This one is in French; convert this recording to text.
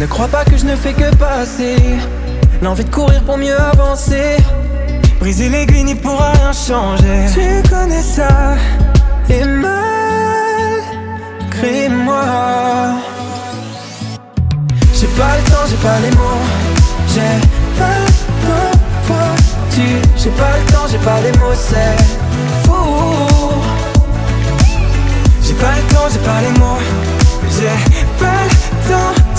Ne crois pas que je ne fais que passer. L'envie de courir pour mieux avancer. Briser l'aiguille n'y pourra rien changer. Tu connais ça. Et malgré moi, j'ai pas le temps, j'ai pas les mots. J'ai pas le temps pour tu. J'ai pas le temps, j'ai pas les mots, c'est fou. J'ai pas le temps, j'ai pas les mots. J'ai pas le temps